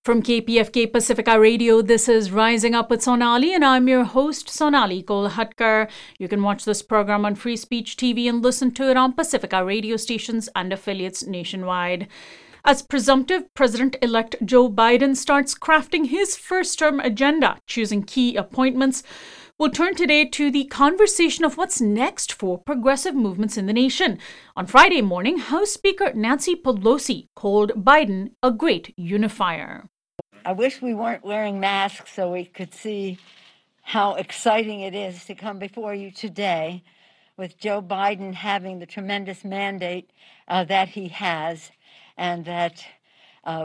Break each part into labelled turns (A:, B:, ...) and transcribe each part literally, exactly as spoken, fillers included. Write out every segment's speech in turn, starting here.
A: From K P F K Pacifica Radio, this is Rising Up with Sonali, and I'm your host, Sonali Kolhatkar. You can watch this program on Free Speech T V and listen to it on Pacifica radio stations and affiliates nationwide. As presumptive President-elect Joe Biden starts crafting his first-term agenda, choosing key appointments, we'll turn today to the conversation of what's next for progressive movements in the nation. On Friday morning, House Speaker Nancy Pelosi called Biden a great unifier.
B: I wish we weren't wearing masks so we could see how exciting it is to come before you today with Joe Biden having the tremendous mandate uh, that he has, and that uh,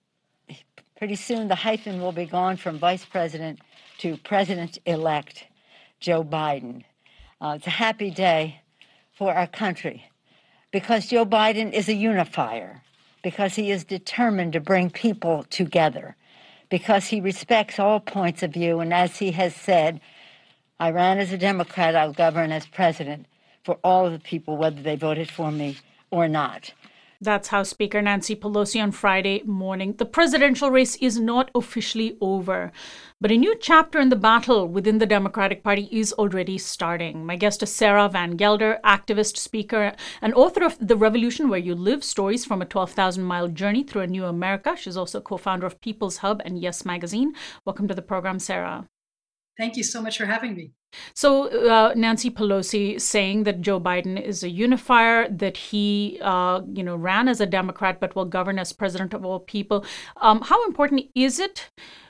B: pretty soon the hyphen will be gone from Vice President to President-elect Joe Biden. Uh, it's a happy day for our country because Joe Biden is a unifier, because he is determined to bring people together, because he respects all points of view. And as he has said, I ran as a Democrat, I'll govern as president for all of the people, whether they voted for me or not.
A: That's House Speaker Nancy Pelosi on Friday morning. The presidential race is not officially over, but a new chapter in the battle within the Democratic Party is already starting. My guest is Sarah Van Gelder, activist, speaker, and author of The Revolution Where You Live, Stories from a twelve thousand mile Journey Through a New America. She's also co-founder of People's Hub and Yes Magazine. Welcome to the program, Sarah.
C: Thank you so much for having me.
A: So uh, Nancy Pelosi saying that Joe Biden is a unifier, that he, uh, you know, ran as a Democrat but will govern as president of all people. Um, how important is it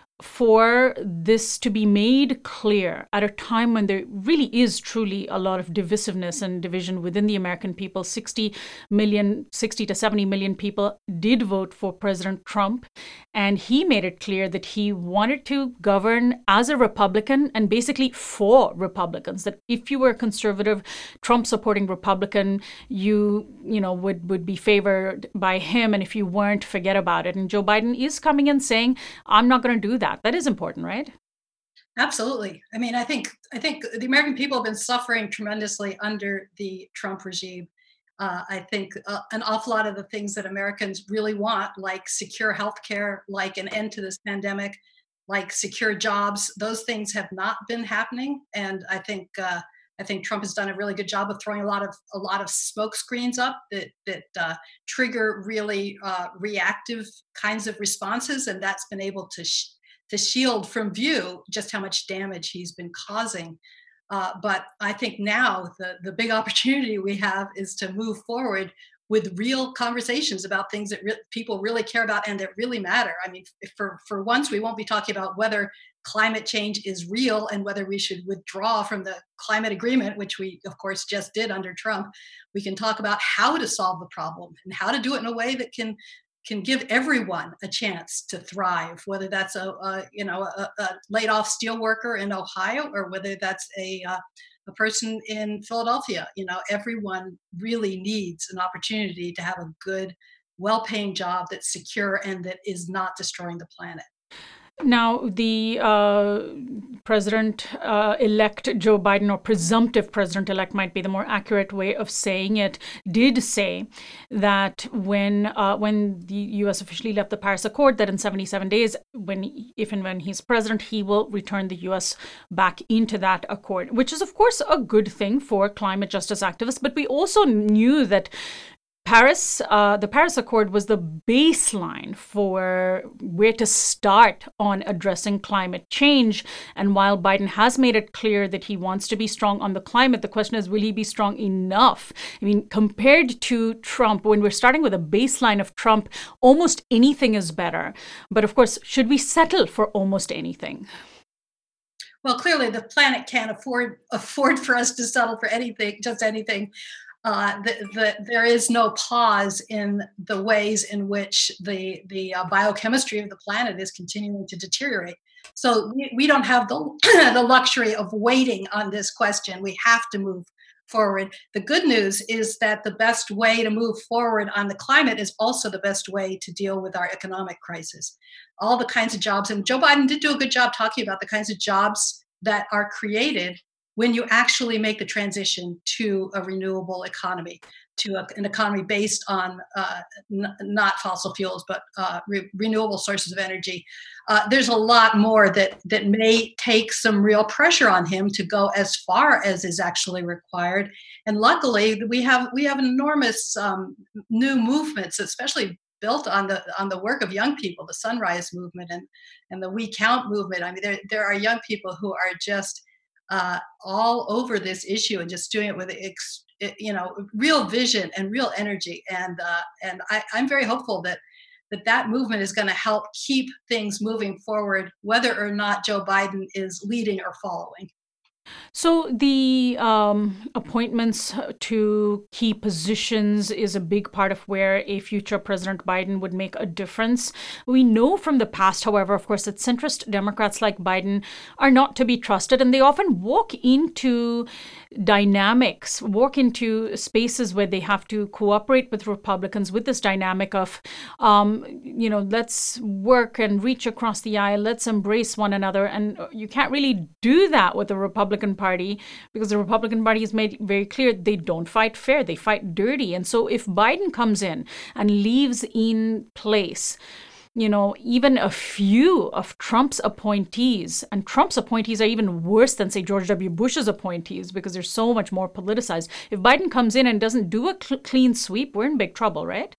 A: for this to be made clear at a time when there really is truly a lot of divisiveness and division within the American people? sixty million, sixty to seventy million people did vote for President Trump, and he made it clear that he wanted to govern as a Republican and basically for Republicans, that if you were a conservative, Trump-supporting Republican, you, you know, would, would be favored by him, and if you weren't, forget about it. And Joe Biden is coming in saying, I'm not going to do that. That is important, right?
C: Absolutely. I mean, I think I think the American people have been suffering tremendously under the Trump regime. Uh, I think uh, an awful lot of the things that Americans really want, like secure healthcare, like an end to this pandemic, like secure jobs, those things have not been happening. And I think uh, I think Trump has done a really good job of throwing a lot of a lot of smoke screens up that that uh, trigger really uh, reactive kinds of responses, and that's been able to sh- to shield from view just how much damage he's been causing. Uh, but I think now the, the big opportunity we have is to move forward with real conversations about things that re- people really care about and that really matter. I mean, if for, for once, we won't be talking about whether climate change is real and whether we should withdraw from the climate agreement, which we, of course, just did under Trump. We can talk about how to solve the problem and how to do it in a way that can can give everyone a chance to thrive, whether that's a, a you know a, a laid off steel worker in Ohio or whether that's a uh, a person in Philadelphia. You know, everyone really needs an opportunity to have a good, well-paying job that's secure and that is not destroying the planet.
A: Now, the uh, president-elect uh, Joe Biden, or presumptive president-elect might be the more accurate way of saying it, did say that when uh, when the U S officially left the Paris Accord, that in seventy-seven days, when if and when he's president, he will return the U S back into that accord, which is, of course, a good thing for climate justice activists. But we also knew that Paris, uh, the Paris Accord was the baseline for where to start on addressing climate change. And while Biden has made it clear that he wants to be strong on the climate, the question is, will he be strong enough? I mean, compared to Trump, when we're starting with a baseline of Trump, almost anything is better. But of course, should we settle for almost anything?
C: Well, clearly the planet can't afford afford for us to settle for anything, just anything. Uh, the, the, there is no pause in the ways in which the the uh, biochemistry of the planet is continuing to deteriorate. So we, we don't have the the luxury of waiting on this question. We have to move forward. The good news is that the best way to move forward on the climate is also the best way to deal with our economic crisis. All the kinds of jobs, and Joe Biden did do a good job talking about the kinds of jobs that are created when you actually make the transition to a renewable economy. to a, an economy based on uh, n- not fossil fuels, but uh, re- renewable sources of energy. Uh, there's a lot more that that may take some real pressure on him to go as far as is actually required. And luckily, we have we have enormous um, new movements, especially built on the on the work of young people, the Sunrise Movement and and the We Count movement. I mean, there there are young people who are just uh, all over this issue and just doing it with ex, you know real vision and real energy. And uh, and I, I'm very hopeful that that that movement is going to help keep things moving forward, whether or not Joe Biden is leading or following.
A: So the um, appointments to key positions is a big part of where a future President Biden would make a difference. We know from the past, however, of course, that centrist Democrats like Biden are not to be trusted, and they often walk into dynamics, walk into spaces where they have to cooperate with Republicans with this dynamic of, um, you know, let's work and reach across the aisle, let's embrace one another. And you can't really do that with the Republican Party because the Republican Party has made very clear they don't fight fair, they fight dirty. And so if Biden comes in and leaves in place, you know, even a few of Trump's appointees, and Trump's appointees are even worse than, say, George W. Bush's appointees because they're so much more politicized. If Biden comes in and doesn't do a cl- clean sweep, we're in big trouble, right?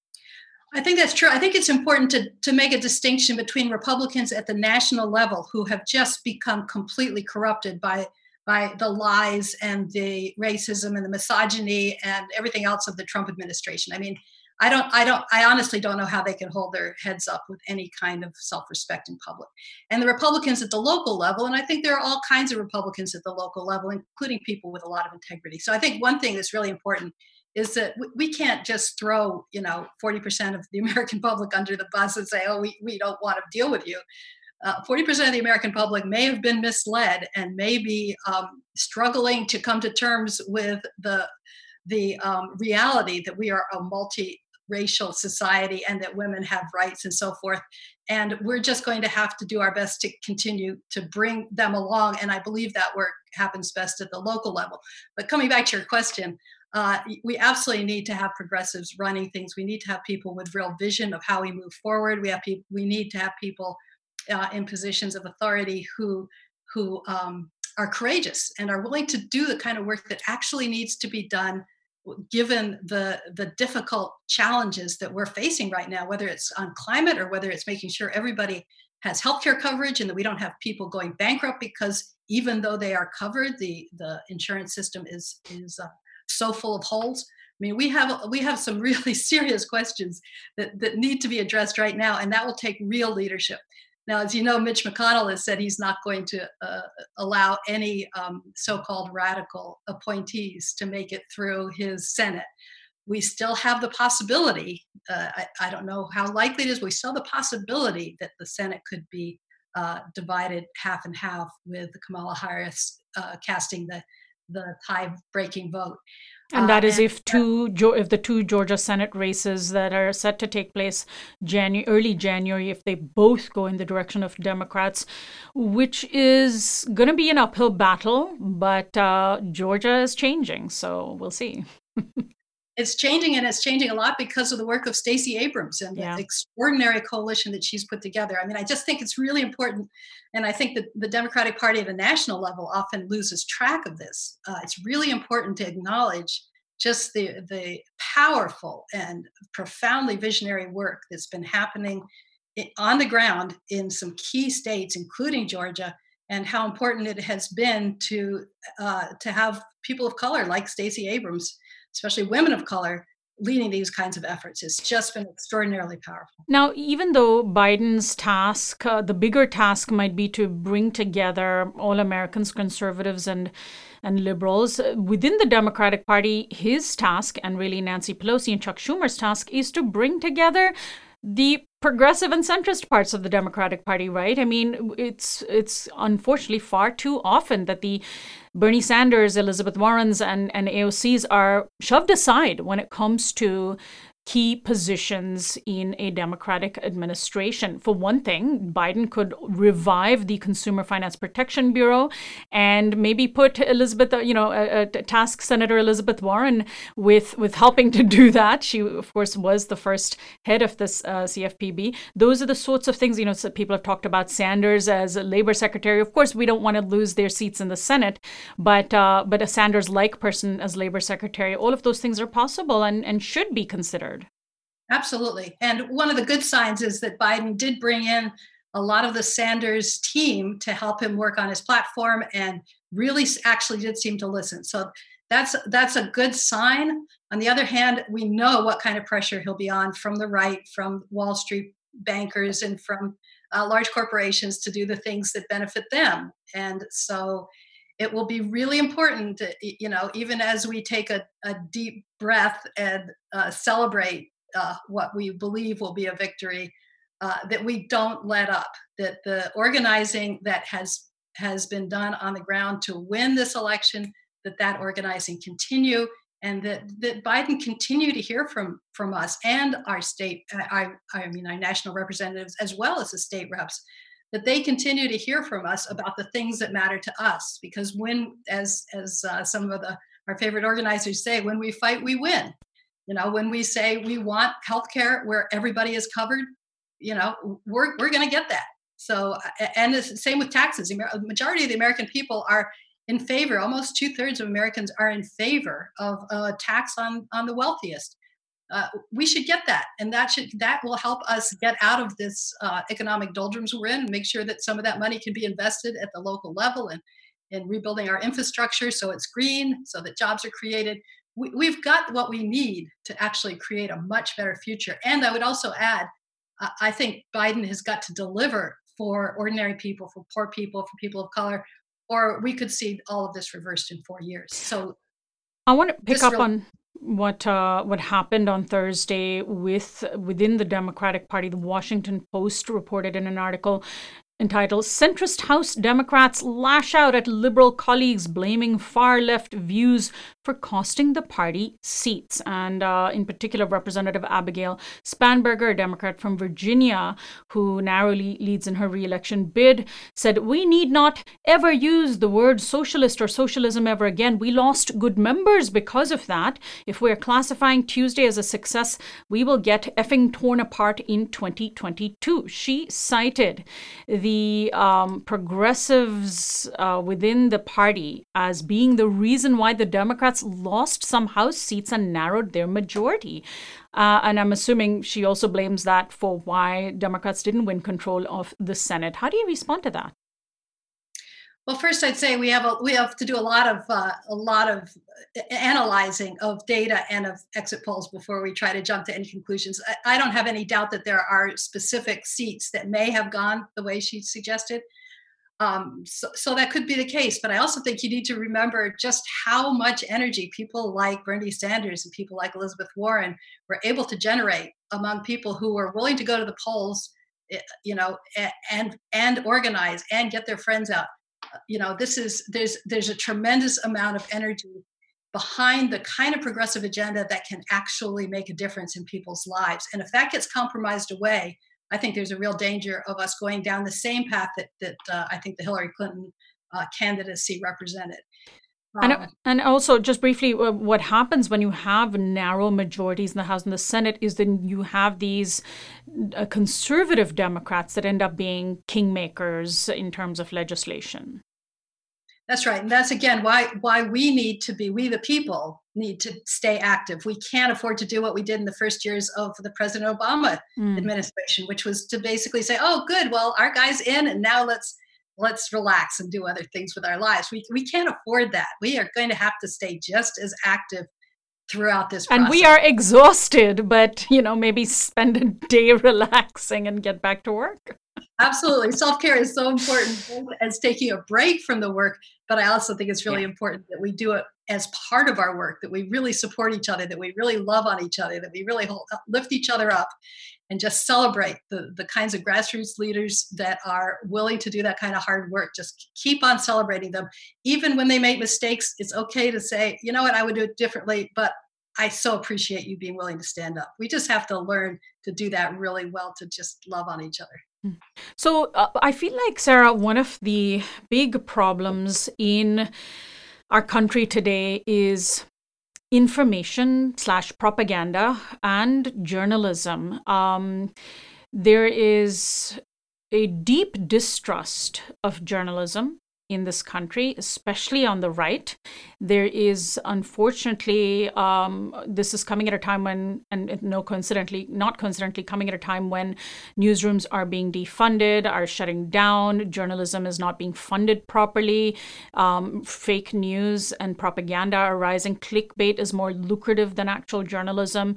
C: I think that's true. I think it's important to, to make a distinction between Republicans at the national level who have just become completely corrupted by by the lies and the racism and the misogyny and everything else of the Trump administration. I mean, I don't, I don't, I honestly don't know how they can hold their heads up with any kind of self-respect in public. And the Republicans at the local level, and I think there are all kinds of Republicans at the local level, including people with a lot of integrity. So I think one thing that's really important is that we can't just throw, you know, forty percent of the American public under the bus and say, oh, we, we don't want to deal with you. Uh, forty percent of the American public may have been misled and may be um, struggling to come to terms with the, the um, reality that we are a multi-racial society and that women have rights and so forth. And we're just going to have to do our best to continue to bring them along. And I believe that work happens best at the local level. But coming back to your question, Uh, we absolutely need to have progressives running things. We need to have people with real vision of how we move forward. We have people. We need to have people uh, in positions of authority who who um, are courageous and are willing to do the kind of work that actually needs to be done, given the the difficult challenges that we're facing right now. Whether it's on climate or whether it's making sure everybody has healthcare coverage and that we don't have people going bankrupt because even though they are covered, the the insurance system is is uh, so full of holes. I mean, we have we have some really serious questions that, that need to be addressed right now, and that will take real leadership. Now, as you know, Mitch McConnell has said he's not going to uh, allow any um, so-called radical appointees to make it through his Senate. We still have the possibility, uh, I, I don't know how likely it is, we still have the possibility that the Senate could be uh, divided half and half with Kamala Harris uh, casting the the tie-breaking vote.
A: And that
C: uh,
A: is
C: and,
A: if two if the two Georgia Senate races that are set to take place January, early January, if they both go in the direction of Democrats, which is going to be an uphill battle, but uh, Georgia is changing, so we'll see.
C: It's changing, and it's changing a lot because of the work of Stacey Abrams and
A: Yeah.
C: the extraordinary coalition that she's put together. I mean, I just think it's really important, and I think that the Democratic Party at a national level often loses track of this. Uh, it's really important to acknowledge just the the powerful and profoundly visionary work that's been happening i- on the ground in some key states, including Georgia, and how important it has been to uh, to have people of color like Stacey Abrams, especially women of color, leading these kinds of efforts. It's just been extraordinarily powerful.
A: Now, even though Biden's task, uh, the bigger task might be to bring together all Americans, conservatives and and liberals uh, within the Democratic Party, his task, and really Nancy Pelosi and Chuck Schumer's task, is to bring together the progressive and centrist parts of the Democratic Party, right? I mean, it's it's unfortunately far too often that the Bernie Sanders, Elizabeth Warrens, and, and A O Cs are shoved aside when it comes to key positions in a Democratic administration. For one thing, Biden could revive the Consumer Finance Protection Bureau and maybe put Elizabeth, you know, uh, uh, task Senator Elizabeth Warren with with helping to do that. She, of course, was the first head of this uh, C F P B. Those are the sorts of things, you know, so people have talked about Sanders as a labor secretary. Of course, we don't want to lose their seats in the Senate, but uh, but a Sanders-like person as labor secretary, all of those things are possible and, and should be considered.
C: Absolutely. And one of the good signs is that Biden did bring in a lot of the Sanders team to help him work on his platform and really actually did seem to listen. So that's that's a good sign. On the other hand, we know what kind of pressure he'll be on from the right, from Wall Street bankers and from uh, large corporations to do the things that benefit them. And so it will be really important, to, you know, even as we take a, a deep breath and uh, celebrate uh, what we believe will be a victory, uh, that we don't let up, that the organizing that has has been done on the ground to win this election, that that organizing continue, and that, that Biden continue to hear from, from us and our state, I, I mean, our national representatives, as well as the state reps, that they continue to hear from us about the things that matter to us. Because when, as as uh, some of the our favorite organizers say, when we fight, we win. You know, when we say we want healthcare where everybody is covered, you know, we're we're going to get that. So, and it's the same with taxes. The majority of the American people are in favor. Almost two thirds of Americans are in favor of a tax on on the wealthiest. Uh, we should get that, and that should that will help us get out of this uh, economic doldrums we're in, and make sure that some of that money can be invested at the local level and in rebuilding our infrastructure so it's green, so that jobs are created. We, we've got what we need to actually create a much better future. And I would also add, uh, I think Biden has got to deliver for ordinary people, for poor people, for people of color, or we could see all of this reversed in four years. So
A: I want to pick up
C: really-
A: on what uh, what happened on Thursday with within the Democratic Party. The Washington Post reported in an article entitled "Centrist House Democrats Lash Out at Liberal Colleagues Blaming Far-Left Views for Costing the Party Seats." And uh, in particular, Representative Abigail Spanberger, a Democrat from Virginia, who narrowly leads in her re-election bid, said, "We need not ever use the word socialist or socialism ever again. We lost good members because of that. If we're classifying Tuesday as a success, we will get effing torn apart in twenty twenty-two. She cited the the um, progressives uh, within the party as being the reason why the Democrats lost some House seats and narrowed their majority. Uh, and I'm assuming she also blames that for why Democrats didn't win control of the Senate. How do you respond to that?
C: Well, first, I'd say we have a, we have to do a lot of uh, a lot of analyzing of data and of exit polls before we try to jump to any conclusions. I, I don't have any doubt that there are specific seats that may have gone the way she suggested. Um, so, so that could be the case. But I also think you need to remember just how much energy people like Bernie Sanders and people like Elizabeth Warren were able to generate among people who were willing to go to the polls, you know, and and organize and get their friends out. You know, this is there's there's a tremendous amount of energy behind the kind of progressive agenda that can actually make a difference in people's lives. And if that gets compromised away, I think there's a real danger of us going down the same path that that uh, I think the Hillary Clinton uh, candidacy represented. Um,
A: and, and also, just briefly, uh, what happens when you have narrow majorities in the House and the Senate is then you have these uh, conservative Democrats that end up being kingmakers in terms of legislation.
C: That's right. And that's, again, why why we need to be, we the people need to stay active. We can't afford to do what we did in the first years of the President Obama mm. administration, which was to basically say, oh, good, well, our guy's in, and now let's let's relax and do other things with our lives. We we can't afford that. We are going to have to stay just as active throughout this process.
A: And we are exhausted, but, you know, maybe spend a day relaxing and get back to work.
C: Absolutely. Self-care is so important as taking a break from the work, but I also think it's really yeah. important that we do it as part of our work, that we really support each other, that we really love on each other, that we really hold, lift each other up and just celebrate the, the kinds of grassroots leaders that are willing to do that kind of hard work. Just keep on celebrating them. Even when they make mistakes, it's okay to say, you know what, I would do it differently, but I so appreciate you being willing to stand up. We just have to learn to do that really well, to just love on each other.
A: So uh, I feel like, Sarah, one of the big problems in our country today is information slash propaganda and journalism. Um, there is a deep distrust of journalism in this country, especially on the right. There is, unfortunately, um, this is coming at a time when, and no coincidentally, not coincidentally, coming at a time when newsrooms are being defunded, are shutting down, journalism is not being funded properly, um, fake news and propaganda are rising, clickbait is more lucrative than actual journalism.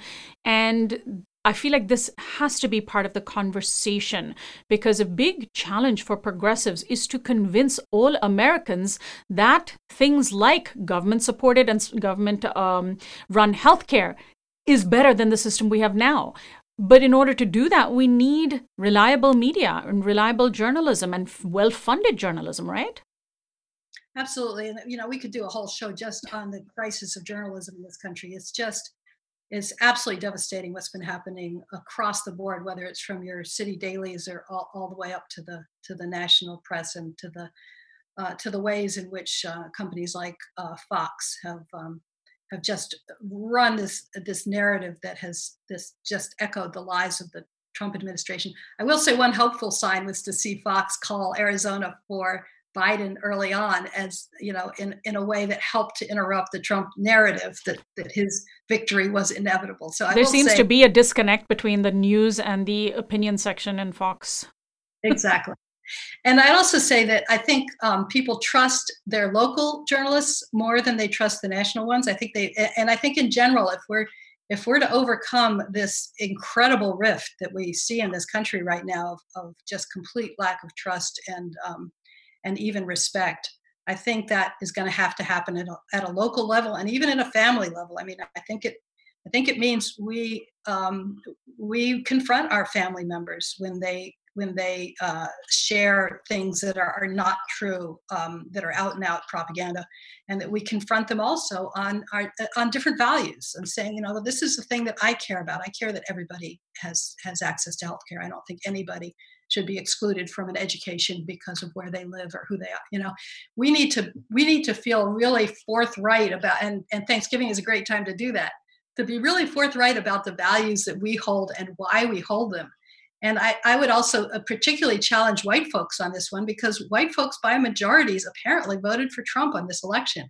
A: And I feel like this has to be part of the conversation, because a big challenge for progressives is to convince all Americans that things like government-supported and government um, run healthcare is better than the system we have now. But in order to do that, we need reliable media and reliable journalism and well-funded journalism, right?
C: Absolutely. And, you know, we could do a whole show just on the crisis of journalism in this country. It's just, it's absolutely devastating what's been happening across the board, whether it's from your city dailies or all, all the way up to the to the national press, and to the uh, to the ways in which uh, companies like uh, Fox have um, have just run this this narrative that has this just echoed the lies of the Trump administration. I will say one hopeful sign was to see Fox call Arizona for Biden early on, as you know, in, in a way that helped to interrupt the Trump narrative that, that his victory was inevitable. So I
A: there
C: will
A: seems
C: say,
A: to be a disconnect between the news and the opinion section in Fox.
C: Exactly. And I'd also say that I think um, people trust their local journalists more than they trust the national ones. I think they, and I think in general, if we're if we're to overcome this incredible rift that we see in this country right now of, of just complete lack of trust and um, and even respect, I think that is going to have to happen at a, at a local level, and even in a family level. I mean, I think it, I think it means we um, we confront our family members when they when they uh, share things that are, are not true, um, that are out and out propaganda, and that we confront them also on our on different values, and saying, you know, this is the thing that I care about. I care that everybody has has access to healthcare. I don't think anybody should be excluded from an education because of where they live or who they are. You know, we need to we need to feel really forthright about, and, and Thanksgiving is a great time to do that, to be really forthright about the values that we hold and why we hold them. And I, I would also particularly challenge white folks on this one, because white folks by majorities apparently voted for Trump on this election.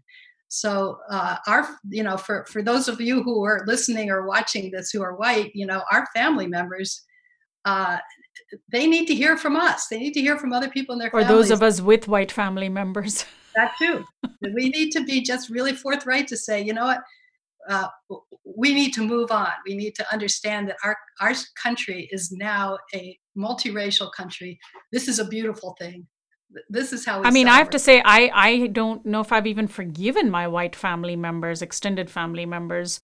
C: So uh, our, you know, for, for those of you who are listening or watching this who are white, you know, our family members, uh, they need to hear from us. They need to hear from other people in their
A: or
C: families.
A: those of us with white family members.
C: That too. We need to be just really forthright to say, you know what, uh, we need to move on. We need to understand that our, our country is now a multiracial country. This is a beautiful thing. This is how we
A: I mean,
C: celebrate.
A: I have to say, I, I don't know if I've even forgiven my white family members, extended family members,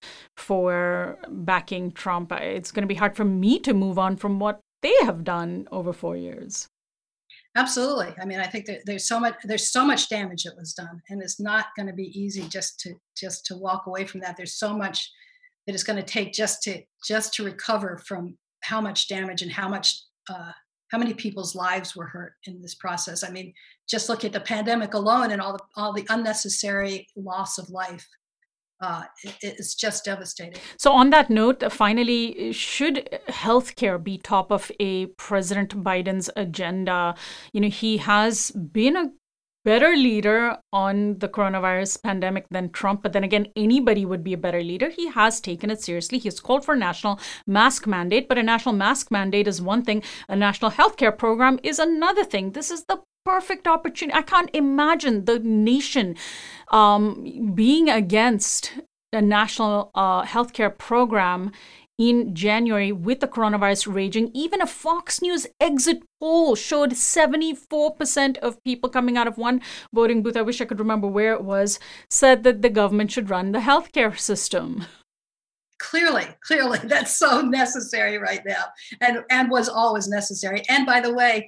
A: for backing Trump. It's going to be hard for me to move on from what they have done over four years.
C: Absolutely. I mean, I think that there's so much there's so much damage that was done, and it's not going to be easy just to just to walk away from that. There's so much that it's going to take just to just to recover from how much damage and how much uh, how many people's lives were hurt in this process. I mean, just look at the pandemic alone and all the all the unnecessary loss of life. Uh, it, it's just devastating.
A: So on that note, finally, should healthcare be top of a President Biden's agenda? You know, he has been a better leader on the coronavirus pandemic than Trump, but then again, anybody would be a better leader. He has taken it seriously. He's called for a national mask mandate, but a national mask mandate is one thing. A national healthcare program is another thing. This is the perfect opportunity. I can't imagine the nation um, being against a national uh, healthcare program in January with the coronavirus raging. Even a Fox News exit poll showed seventy-four percent of people coming out of one voting booth, I wish I could remember where it was, said that the government should run the healthcare system.
C: Clearly, clearly, that's so necessary right now, and and was always necessary. And by the way,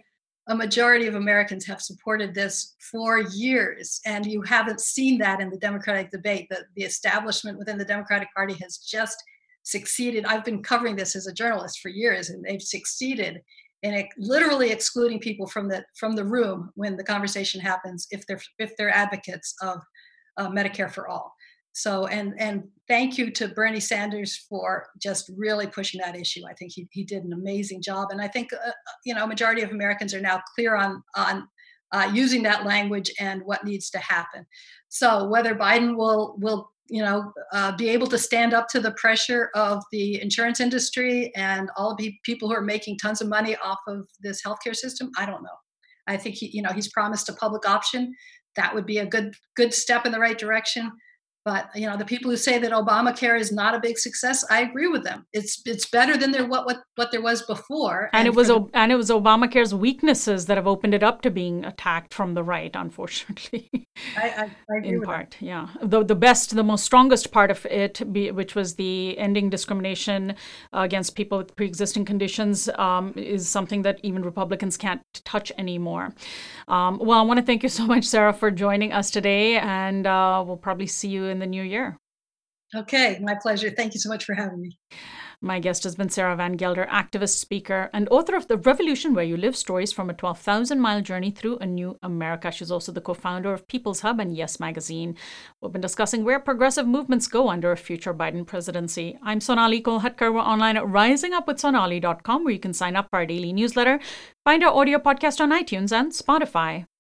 C: a majority of Americans have supported this for years, and you haven't seen that in the Democratic debate. The, the establishment within the Democratic Party has just succeeded. I've been covering this as a journalist for years, and they've succeeded in it, literally excluding people from the from the room when the conversation happens if they're if they're advocates of uh, Medicare for all. So, and and thank you to Bernie Sanders for just really pushing that issue. I think he, he did an amazing job. And I think, uh, you know, a majority of Americans are now clear on, on uh, using that language and what needs to happen. So whether Biden will, will you know, uh, be able to stand up to the pressure of the insurance industry and all the people who are making tons of money off of this healthcare system, I don't know. I think he, you know, he's promised a public option. That would be a good, good step in the right direction. But, you know, the people who say that Obamacare is not a big success, I agree with them. It's it's better than there what what, what there was before.
A: And, and it was
C: the,
A: and it was Obamacare's weaknesses that have opened it up to being attacked from the right, unfortunately.
C: I, I, I agree
A: in
C: with
A: part,
C: that.
A: yeah. The the best, the most strongest part of it, be, which was the ending discrimination against people with pre-existing conditions, um, is something that even Republicans can't touch anymore. Um, well, I want to thank you so much, Sarah, for joining us today, and uh, we'll probably see you in the new year.
C: Okay, my pleasure. Thank you so much for having me.
A: My guest has been Sarah Van Gelder, activist, speaker, and author of The Revolution Where You Live, Stories from a twelve thousand mile Journey Through a New America. She's also the co-founder of People's Hub and Yes Magazine. We've been discussing where progressive movements go under a future Biden presidency. I'm Sonali Kolhatkar. We're online at rising up with sonali dot com, where you can sign up for our daily newsletter, find our audio podcast on iTunes and Spotify.